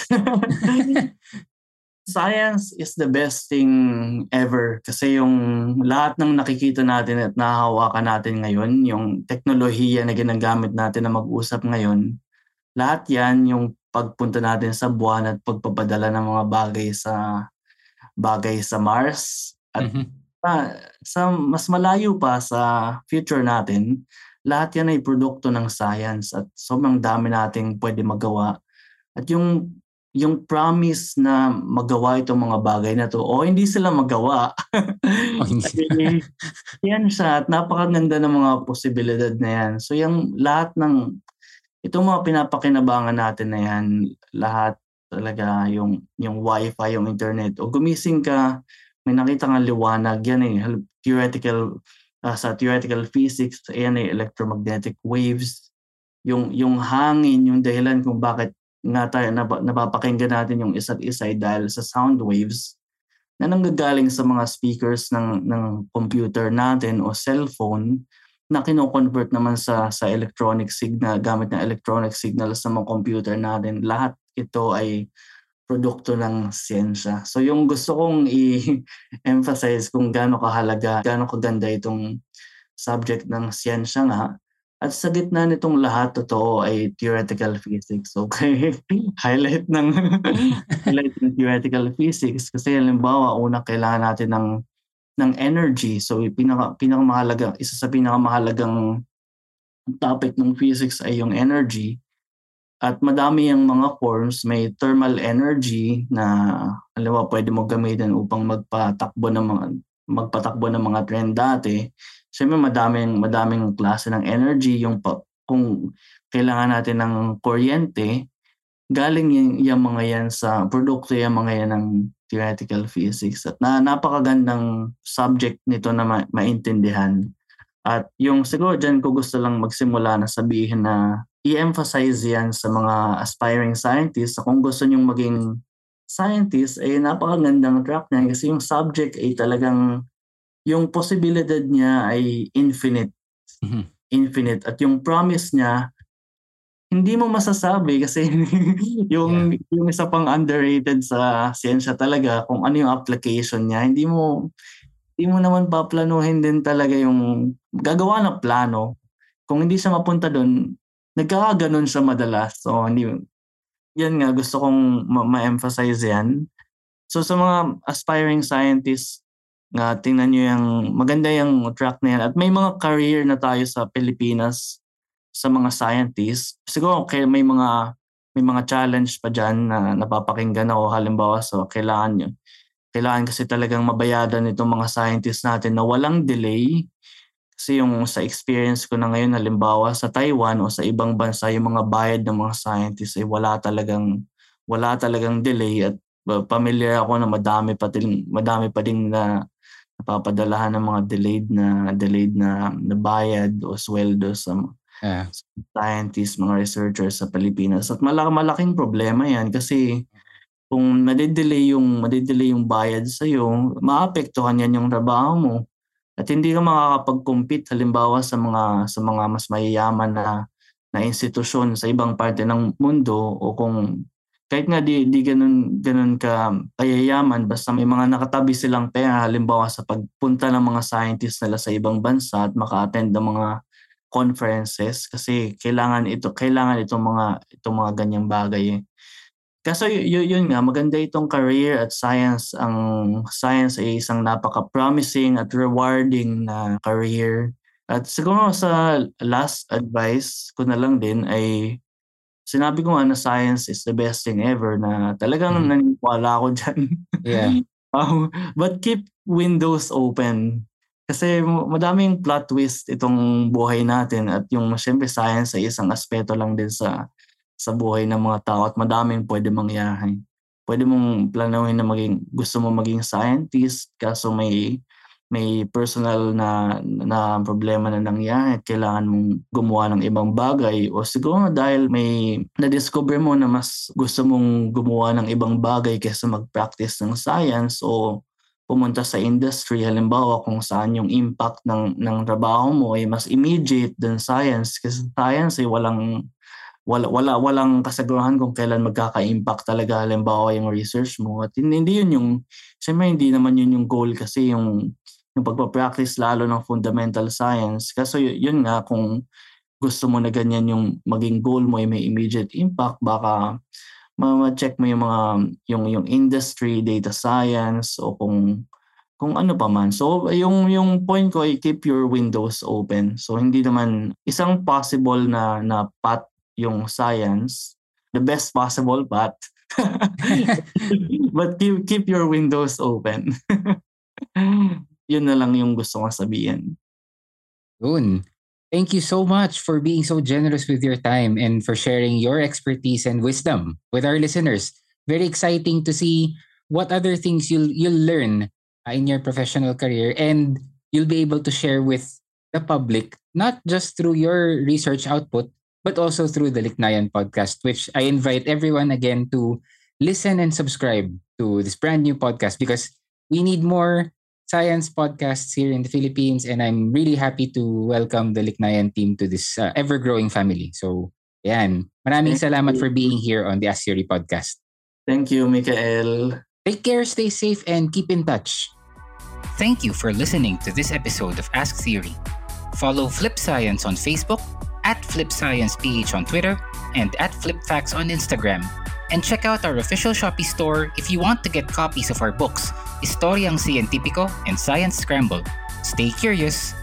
Science is the best thing ever kasi yung lahat ng nakikita natin at nahahawakan natin ngayon, yung teknolohiya na ginagamit natin na mag-usap ngayon, lahat yan yung pagpunta natin sa buwan at pagpapadala ng mga bagay sa bagay sa Mars at Mhm. sa, sa mas malayo pa sa future natin, lahat yan ay produkto ng science at sobrang dami nating pwede magawa. At yung yung promise na magawa itong mga bagay na to o hindi sila magawa. Oh, hindi. Ay, yan siya at napakaganda ng mga posibilidad na yan. So yung lahat ng itong mga pinapakinabangan natin na yan, lahat talaga yung yung wifi, yung internet o gumising ka, may nakita kang liwanag, yan eh, theoretical, uh, sa theoretical physics, yan eh, electromagnetic waves, yung yung hangin, yung dahilan kung bakit nga tayo napapakinggan natin yung isa't isa ay dahil sa sound waves na nanggagaling sa mga speakers ng ng computer natin o cellphone na kino-convert naman sa sa electronic signal gamit ng electronic signal sa mga computer natin. Lahat ito ay produkto ng siyensya. So yung gusto kong i-emphasize kung gaano kahalaga, gaano kaganda itong subject ng siyensya nga. At sa gitna nitong lahat, totoo ay theoretical physics. Okay? highlight ng highlight ng theoretical physics kasi halimbawa, una kailangan natin ng ng energy. So pinaka pinakamahalaga, isa sa pinakamahalagang topic ng physics ay yung energy. At madami yung mga forms, may thermal energy na halimbawa pwede mo gamitin upang magpatakbo ng mga magpatakbo ng mga trend dati. Siyempre madaming madaming klase ng energy yung pa, kung kailangan natin ng kuryente, galing yung, yung mga yan sa produkto yung mga yan ng theoretical physics at na napakagandang subject nito na ma- maintindihan. At yung siguro dyan ko gusto lang magsimula na sabihin na i-emphasize yan sa mga aspiring scientists. Kung gusto nyong maging scientist, ay napakagandang track niya kasi yung subject ay talagang yung posibilidad niya ay infinite. Mhm. Infinite. At yung promise niya, hindi mo masasabi kasi yung, Yeah. yung isa pang underrated sa siyensya talaga, kung ano yung application niya, hindi mo hindi mo naman paplanuhin din talaga yung gagawa ng plano. Kung hindi siya mapunta doon, nagkakaganon siya madalas. So, hindi, yan nga, gusto kong ma- ma-emphasize yan. So, sa mga aspiring scientists, nga, tingnan nyo yung maganda yung track na yan. At may mga career na tayo sa Pilipinas sa mga scientists. Siguro, okay, may mga may mga challenge pa dyan na napapakinggan ako. Halimbawa, so kailangan nyo. Kailangan kasi talagang mabayadan itong mga scientists natin na walang delay. Kasi yung sa experience ko na ngayon, halimbawa sa Taiwan o sa ibang bansa, yung mga bayad ng mga scientists ay wala talagang wala talagang delay at uh, familiar ako na madami pa din madami pa din na napapadalahan ng mga delayed na delayed na, na bayad o sweldo sa Yeah. scientists, mga researchers sa Pilipinas. At malaki, malaking problema yan kasi kung madidelay yung, madidelay yung bayad sa'yo, maapektuhan yan yung trabaho mo. At hindi ka makakapag-compete halimbawa sa mga sa mga mas mayayaman na na institusyon sa ibang parte ng mundo o kung kahit nga di di ganun ganun ka kayayaman basta may mga nakatabi silang pera halimbawa sa pagpunta ng mga scientists nila sa ibang bansa at maka-attend ng mga conferences kasi kailangan ito kailangan itong mga itong mga ganyang bagay eh. Kaso y- y- yun nga, maganda itong career at science. Ang science ay isang napaka-promising at rewarding na career. At siguro sa last advice ko na lang din ay sinabi ko nga na science is the best thing ever na talagang Mhm. naniniwala ako dyan. Yeah. Um, but keep windows open. Kasi m- madaming plot twist itong buhay natin at yung syempre science ay isang aspeto lang din sa sa buhay ng mga tao at madaming pwede mangyari. Pwede mong planuhin na maging gusto mo maging scientist kaso may may personal na na problema na nangyari at kailangan mong gumawa ng ibang bagay o siguro dahil may na-discover mo na mas gusto mong gumawa ng ibang bagay kaysa mag-practice ng science o pumunta sa industry halimbawa kung saan yung impact ng ng trabaho mo ay mas immediate than science kasi science ay walang wala wala walang kasiguruhan kung kailan magkaka-impact talaga halimbawa yung research mo at hindi, hindi yun yung siyempre hindi naman yun yung goal kasi yung yung pagpa-practice lalo ng fundamental science kasi yun nga kung gusto mo na ganyan yung maging goal mo ay may immediate impact baka ma-check mo yung mga yung yung industry data science o kung kung ano pa man. So yung yung point ko ay keep your windows open. So hindi naman isang possible na na path yung science, the best possible path. But keep keep your windows open. Yun na lang yung gusto kong sabihin. Yun. Thank you so much for being so generous with your time and for sharing your expertise and wisdom with our listeners. Very exciting to see what other things you'll you'll learn uh, in your professional career and you'll be able to share with the public not just through your research output but also through the Liknayan podcast, which I invite everyone again to listen and subscribe to this brand new podcast because we need more science podcasts here in the Philippines, and I'm really happy to welcome the Liknayan team to this uh, ever-growing family. So, yan. Maraming Thank salamat you. for being here on the Ask Theory podcast. Thank you, Mikael. Take care, stay safe, and keep in touch. Thank you for listening to this episode of Ask Theory. Follow Flip Science on Facebook, at Flip Science P H on Twitter, and at FlipFacts on Instagram. And check out our official Shopee store if you want to get copies of our books, Historiang Científico and Science Scramble. Stay curious!